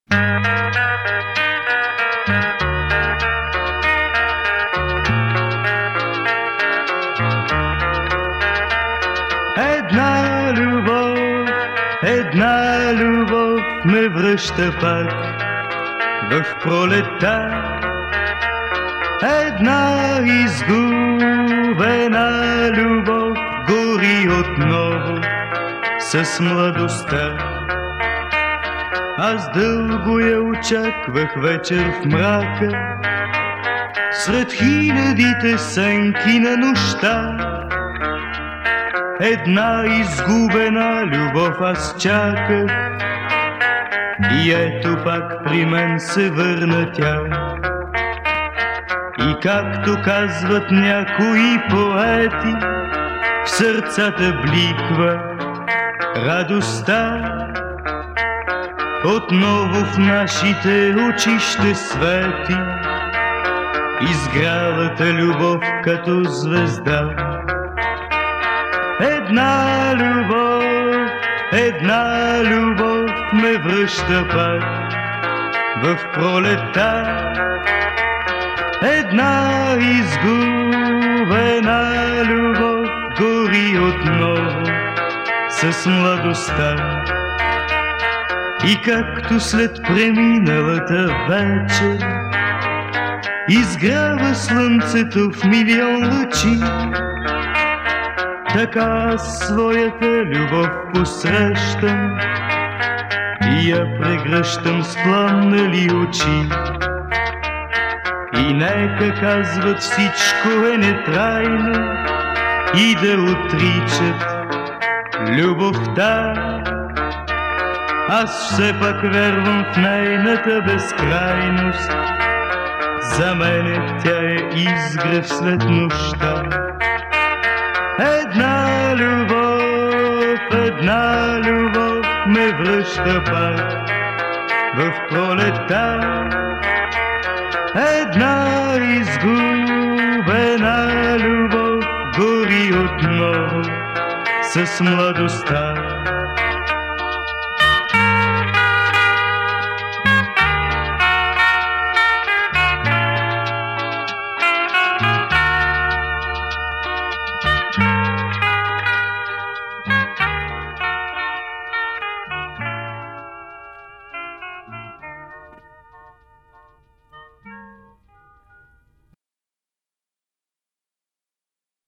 Една любов ме връща пак в пролета. Една изгубена любов гори отново с младостта. Аз дълго я очаквах вечер в мрака, сред хилядите сенки на нощта. Една изгубена любов аз чаках и ето пак при мен се върна тя. И както казват някои поети, в сърцата бликва радостта. Отново в нашите очи ще свети изгрялата любов като звезда. Една любов ме връща пак в пролета. Една изгубена любов гори отново с младостта. И както след преминалата вечер изгрява слънцето в милион лъчи, така своята любов посрещам и я прегръщам с пламнали очи. И нека казват всичко е нетрайно и да отричат любовта, аз все пак вярвам в нейната безкрайност. За мене тя е изгрев след нощта. Една любов ме връща пак в пролета. Една изгубена любов гори отново с младостта.